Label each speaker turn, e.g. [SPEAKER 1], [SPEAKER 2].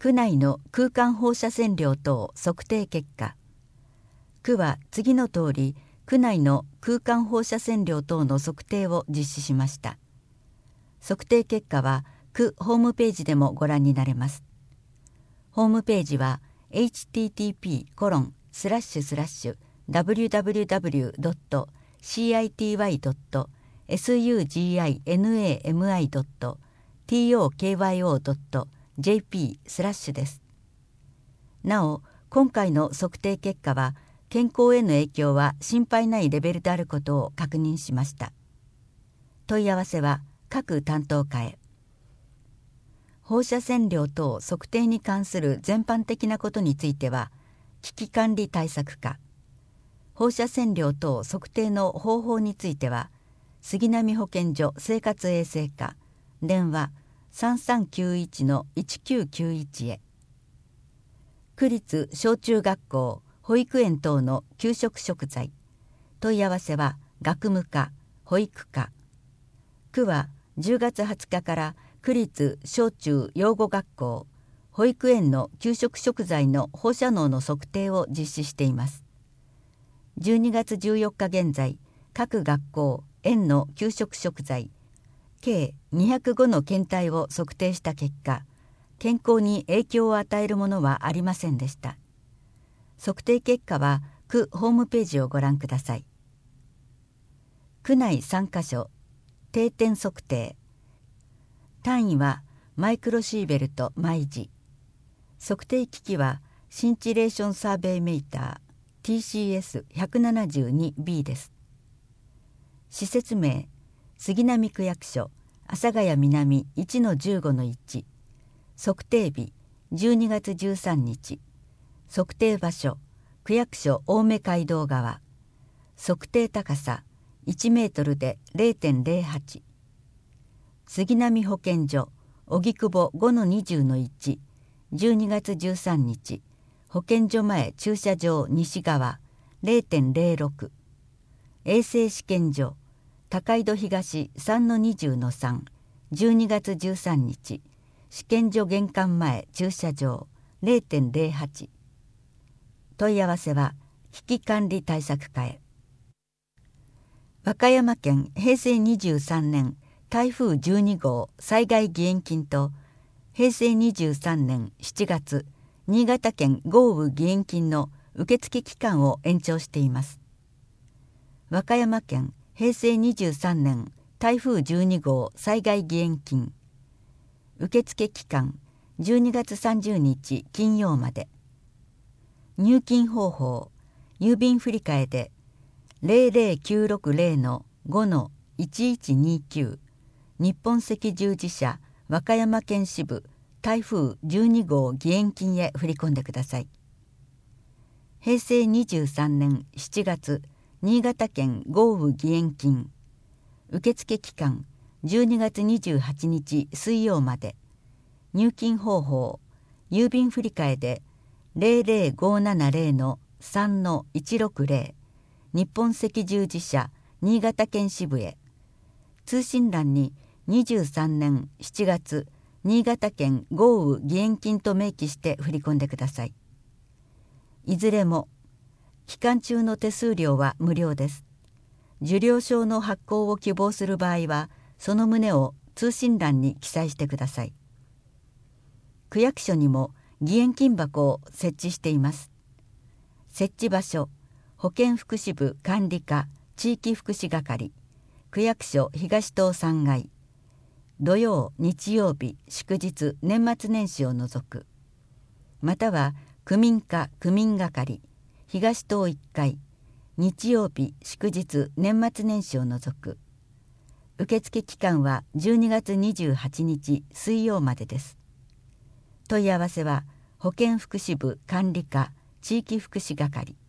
[SPEAKER 1] 区内の空間放射線量等測定結果。区は次の通り区内の空間放射線量等の測定を実施しました。測定結果は区ホームページでもご覧になれます。ホームページは http://www.city.suginami.tokyo.jp/ です。なお、今回の測定結果は健康への影響は心配ないレベルであることを確認しました。問い合わせは各担当課へ。放射線量等測定に関する全般的なことについては、危機管理対策課。放射線量等測定の方法については、杉並保健所生活衛生課、電話 3391-1991 へ。区立小中学校、保育園等の給食食材。問い合わせは学務課、保育課。区は10月20日から区立小中養護学校、保育園の給食食材の放射能の測定を実施しています。12月14日現在、各学校、園の給食食材、計205の検体を測定した結果、健康に影響を与えるものはありませんでした。測定結果は区ホームページをご覧ください。区内3カ所、定点測定。単位はマイクロシーベルト毎時。測定機器はシンチレーションサーベイメーター TCS172B です。施設名、杉並区役所、阿佐ヶ谷南 1-15-1。測定日、12月13日。測定場所、区役所青梅街道側。測定高さ、1メートルで 0.08。杉並保健所、荻窪 5-20-1。12月13日。保健所前駐車場西側 0.06。衛生試験所、高井戸東 3-20-3。12月13日。試験所玄関前駐車場 0.08。問い合わせは危機管理対策課へ。和歌山県平成23年台風12号災害義援金と平成23年7月新潟県豪雨義援金の受付期間を延長しています。和歌山県平成23年台風12号災害義援金受付期間12月30日金曜まで。入金方法、郵便振替で 00960-5-1129 日本赤十字社和歌山県支部台風12号義援金へ振り込んでください。平成23年7月新潟県豪雨義援金受付期間12月28日水曜まで。入金方法、郵便振替で 00570-3-160 日本赤十字社新潟県支部へ。通信欄に23年7月新潟県豪雨義援金と明記して振り込んでください。いずれも期間中の手数料は無料です。受領証の発行を希望する場合はその旨を通信欄に記載してください。区役所にも義援金箱を設置しています。設置場所、保健福祉部管理課地域福祉係、区役所東棟3階。土曜、日曜日、祝日、年末年始を除く。または区民課区民係、東棟1階。日曜日、祝日、年末年始を除く。受付期間は12月28日水曜までです。問い合わせは保健福祉部管理課地域福祉係。